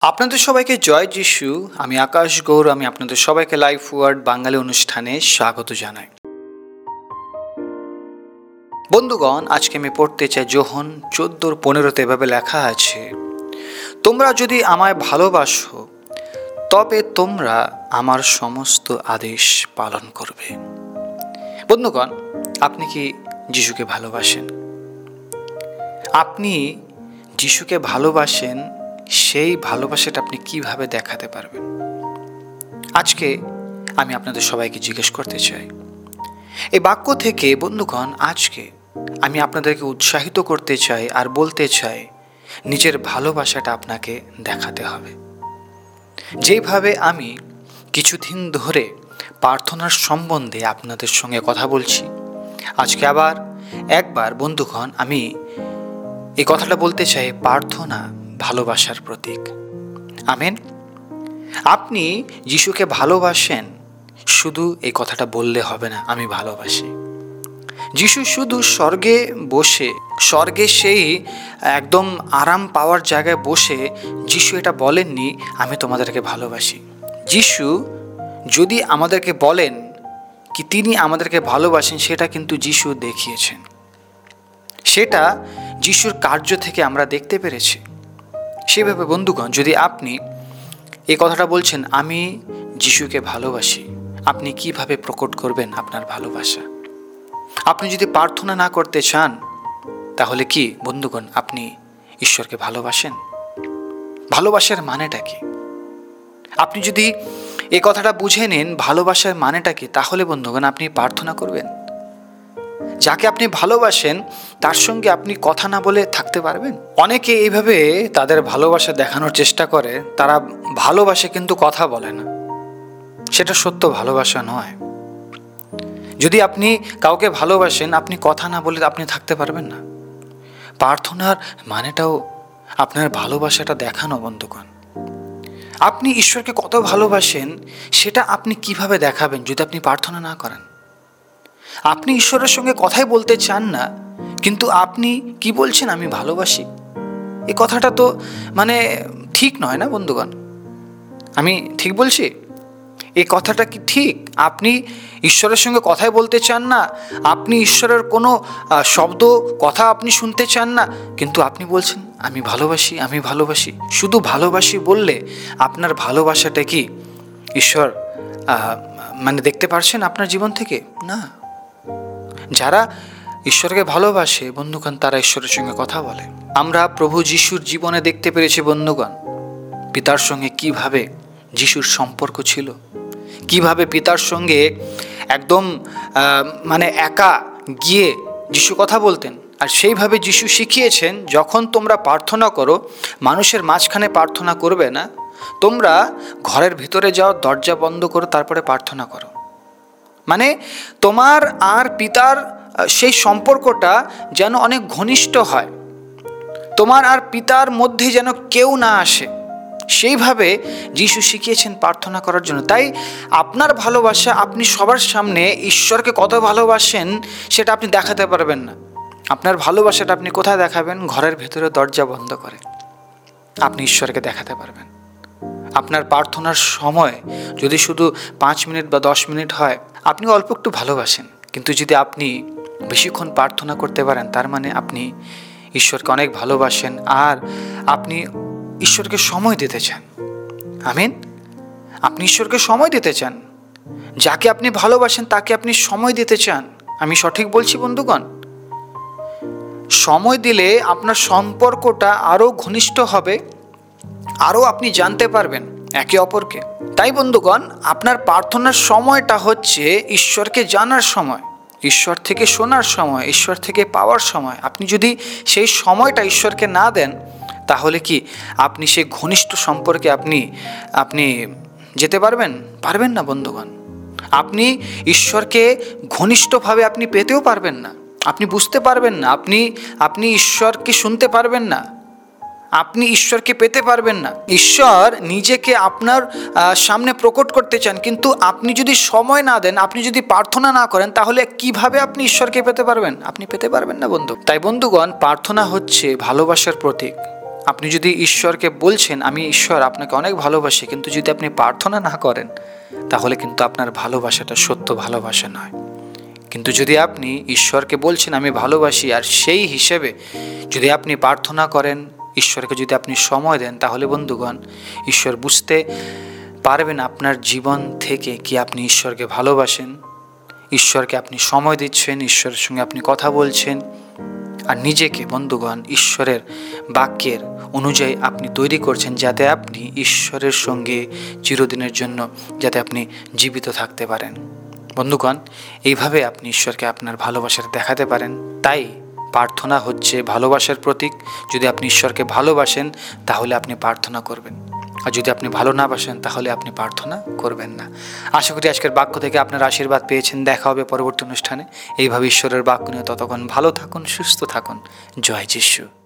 আপনাদের সবাইকে জয় যিশু। আমি আকাশ গৌর। আমি আপনাদের সবাইকে লাইফ ওয়ার্ড বাঙালি অনুষ্ঠানে স্বাগত জানাই। বন্ধুগণ, আজকে আমি পড়তে চাই যোহন 14:15 এভাবে লেখা আছে, তোমরা যদি আমায় ভালোবাসো তবে তোমরা আমার সমস্ত আদেশ পালন করবে। বন্ধুগণ, আপনি কি যিশুকে ভালোবাসেন? আপনি যিশুকে ভালোবাসেন, সেই ভালোবাসাটা আপনি কিভাবে দেখাতে পারবেন? আজকে আমি আপনাদের সবাইকে জিজ্ঞেস করতে চাই। এই বাক্য থেকে বন্ধুগণ, আজকে আমি আপনাদেরকে উৎসাহিত করতে চাই আর বলতে চাই, নিজের ভালোবাসাটা আপনাকে দেখাতে হবে। যেভাবে আমি কিছুদিন ধরে প্রার্থনার সম্বন্ধে আপনাদের সঙ্গে কথা বলছি, আজকে আবার একবার বন্ধুগণ আমি এই কথাটা বলতে চাই, প্রার্থনা ভালোবাসার প্রতীক। আমেন। আপনি যিশুকে ভালোবাসেন, শুধু এই কথাটা বললে হবে না, আমি ভালোবাসি। যিশু শুধু স্বর্গে সেই একদম আরাম পাওয়ার জায়গায় বসে যিশু এটা বলেননি, আমি তোমাদেরকে ভালোবাসি। যিশু যদি আমাদেরকে বলেন কি তিনি আমাদেরকে ভালোবাসেন, সেটা কিন্তু যিশু দেখিয়েছেন। সেটা যিশুর কার্য থেকে আমরা দেখতে পেরেছি। সেভাবে বন্ধুগণ, যদি আপনি এই কথাটা বলছেন আমি যিশুকে ভালোবাসি, আপনি কিভাবে প্রকট করবেন আপনার ভালোবাসা? আপনি যদি প্রার্থনা না করতে চান, তাহলে কি বন্ধুগণ আপনি ঈশ্বরকে ভালোবাসেন? ভালোবাসার মানেটা কি? আপনি যদি এই কথাটা বুঝে নেন ভালোবাসার মানেটা কি, তাহলে বন্ধুগণ আপনি প্রার্থনা করবেন। যাকে আপনি ভালোবাসেন তার সঙ্গে আপনি কথা না বলে থাকতে পারবেন? অনেকে এইভাবে তাদের ভালোবাসা দেখানোর চেষ্টা করে, তারা ভালোবাসে কিন্তু কথা বলে না। সেটা সত্য ভালোবাসা নয়। যদি আপনি কাউকে ভালোবাসেন, আপনি কথা না বলে আপনি থাকতে পারবেন না। প্রার্থনার মানেটাও আপনার ভালোবাসাটা দেখানো বন্ধুগণ। আপনি ঈশ্বরকে কত ভালোবাসেন সেটা আপনি কিভাবে দেখাবেন যদি আপনি প্রার্থনা না করেন? আপনি ঈশ্বরের সঙ্গে কথাই বলতে চান না, কিন্তু আপনি কি বলছেন আমি ভালোবাসি। এই কথাটা তো ঠিক নয় না বন্ধুগণ। আমি ঠিক বলছি? এই কথাটা কি ঠিক? আপনি ঈশ্বরের সঙ্গে কথাই বলতে চান না, আপনি ঈশ্বরের কোনো শব্দ কথা আপনি শুনতে চান না, কিন্তু আপনি বলছেন আমি ভালোবাসি, আমি ভালোবাসি। শুধু ভালোবাসি বললে আপনার ভালোবাসাটা কি ঈশ্বর দেখতে পারছেন আপনার জীবন থেকে? না। যারা ঈশ্বরকে ভালোবাসে বন্ধুগণ, তারা ঈশ্বরের সঙ্গে কথা বলে। আমরা প্রভু যিশুর জীবনে দেখতে পেরেছি বন্ধুগণ, পিতার সঙ্গে কিভাবে যিশুর সম্পর্ক ছিল, কিভাবে পিতার সঙ্গে একদম একা গিয়ে যিশু কথা বলতেন। আর সেইভাবে যিশু শিখিয়েছেন, যখন তোমরা প্রার্থনা করো মানুষের মাঝখানে প্রার্থনা করবে না, তোমরা ঘরের ভিতরে যাও, দরজা বন্ধ করো, তারপরে প্রার্থনা করো। তোমার আর পিতার সেই সম্পর্কটা যেন অনেক ঘনিষ্ঠ হয়, তোমার আর পিতার মধ্যে যেন কেউ না আসে। সেইভাবে যিশু শিখিয়েছেন প্রার্থনা করার জন্য। তাই আপনার ভালোবাসা আপনি সবার সামনে ঈশ্বরকে কত ভালোবাসেন সেটা আপনি দেখাতে পারবেন না। আপনার ভালোবাসাটা আপনি কোথায় দেখাবেন? ঘরের ভেতরে দরজা বন্ধ করে আপনি ঈশ্বরকে দেখাতে পারবেন। আপনার প্রার্থনার সময় যদি শুধু 5 মিনিট বা 10 মিনিট হয়, আপনি অল্প একটু ভালোবাসেন, কিন্তু যদি আপনি বেশিক্ষণ প্রার্থনা করতে পারেন, তার মানে আপনি ঈশ্বরকে অনেক ভালোবাসেন আর আপনি ঈশ্বরকে সময় দিতে চান। আমিন। আপনি ঈশ্বরকে সময় দিতে চান, যাকে আপনি ভালোবাসেন তাকে আপনি সময় দিতে চান। আমি সঠিক বলছি বন্ধুগণ? সময় দিলে আপনার সম্পর্কটা আরও ঘনিষ্ঠ হবে, আরও আপনি জানতে পারবেন একে অপরকে। তাই বন্ধুগণ, আপনার প্রার্থনার সময়টা হচ্ছে ঈশ্বরকে জানার সময়, ঈশ্বর থেকে শোনার সময়, ঈশ্বর থেকে পাওয়ার সময়। আপনি যদি সেই সময়টা ঈশ্বরকে না দেন, তাহলে কি আপনি সেই ঘনিষ্ঠ সম্পর্কে আপনি যেতে পারবেন না বন্ধুগণ। আপনি ঈশ্বরকে ঘনিষ্ঠভাবে আপনি পেতেও পারবেন না, আপনি বুঝতে পারবেন না, আপনি ঈশ্বরকে শুনতে পারবেন না, আপনি ঈশ্বরকে পেতে পারবেন না। ঈশ্বর নিজেকে আপনার সামনে প্রকট করতে চান, কিন্তু আপনি যদি সময় না দেন, আপনি যদি প্রার্থনা না করেন, তাহলে কিভাবে আপনি ঈশ্বরকে পেতে পারবেন? আপনি পেতে পারবেন না বন্ধু। তাই বন্ধুগণ, প্রার্থনা হচ্ছে ভালোবাসার প্রতীক। আপনি যদি ঈশ্বরকে বলছেন আমি ঈশ্বর আপনাকে অনেক ভালোবাসি, কিন্তু যদি আপনি প্রার্থনা না করেন তাহলে কিন্তু আপনার ভালোবাসাটা সত্য ভালোবাসা নয়। কিন্তু যদি আপনি ঈশ্বরকে বলছেন আমি ভালোবাসি, আর সেই হিসেবে যদি আপনি প্রার্থনা করেন, ঈশ্বরকে যদি আপনি সময় দেন, তাহলে বন্ধুগণ ঈশ্বর বুঝতে পারবেন আপনার জীবন থেকে কি আপনি ঈশ্বরকে ভালোবাসেন, ঈশ্বরকে আপনি সময় দিচ্ছেন, ঈশ্বরের সঙ্গে আপনি কথা বলছেন, আর নিজেকে বন্ধুগণ ঈশ্বরের বাক্যের অনুযায়ী আপনি তৈরি করছেন, যাতে আপনি ঈশ্বরের সঙ্গে চিরদিনের জন্য যাতে আপনি জীবিত থাকতে পারেন। বন্ধুগণ, এইভাবে আপনি ঈশ্বরকে আপনার ভালোবাসার দেখাতে পারেন। তাই প্রার্থনা হচ্ছে ভালোবাসার প্রতীক। যদি আপনি ঈশ্বরকে ভালোবাসেন তাহলে আপনি প্রার্থনা করবেন, আর যদি আপনি ভালো না বাসেন তাহলে আপনি প্রার্থনা করবেন না। আশা করি আজকের বাক্য থেকে আপনার আশীর্বাদ পেয়েছেন। দেখা হবে পরবর্তী অনুষ্ঠানে এইভাবে ঈশ্বরের বাক্য নিয়ে। ততক্ষণ ভালো থাকুন, সুস্থ থাকুন। জয় যিশু।